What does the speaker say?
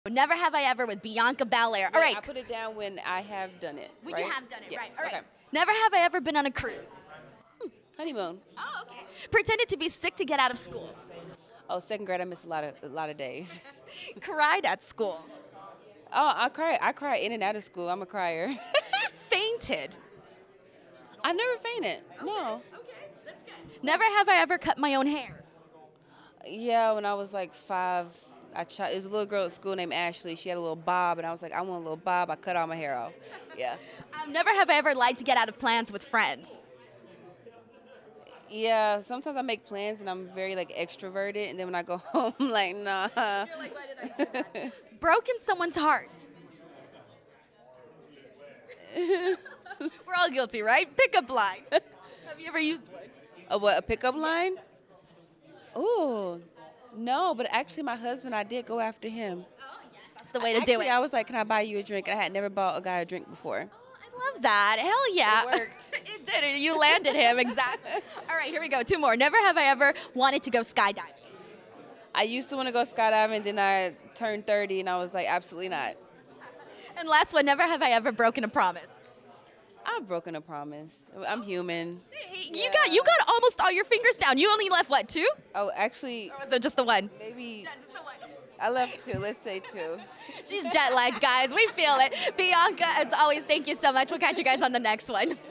Never Have I Ever with Bianca Belair. All right. I put it down when I have done it. When right? you have done it, Yes. right. All right. Okay. Never have I ever been on a cruise. Honeymoon. Oh, okay. Pretended to be sick to get out of school. Oh, second grade, I missed a lot of days. Cried at school. Oh, I cry. I cry in and out of school. I'm a crier. Fainted. I never fainted. No. Okay, that's good. Never have I ever cut my own hair. Yeah, when I was like 5, it was a little girl at school named Ashley. She had a little bob, and I was like, I want a little bob. I cut all my hair off. Yeah. Never have I ever lied to get out of plans with friends. Yeah, sometimes I make plans and I'm very like extroverted, and then when I go home, I'm like, nah. You're like, why did I do that? Broken someone's heart. We're all guilty, right? Pickup line. Have you ever used one? A pickup line? Oh, no, but actually my husband, I did go after him. Oh, yes. That's the way to do it. I was like, can I buy you a drink? And I had never bought a guy a drink before. I love that. Hell yeah. It worked. It did. You landed him, exactly. All right, here we go. 2 more. Never have I ever wanted to go skydiving. I used to want to go skydiving, then I turned 30 and I was like, absolutely not. And last one, never have I ever broken a promise. I've broken a promise. I'm human. Hey, you got almost all your fingers down. You only left what, 2? Oh, actually, Or was it just the one? maybe Just the one. I left 2. Let's say 2. She's jet lagged, guys. We feel it. Bianca, as always, thank you so much. We'll catch you guys on the next one.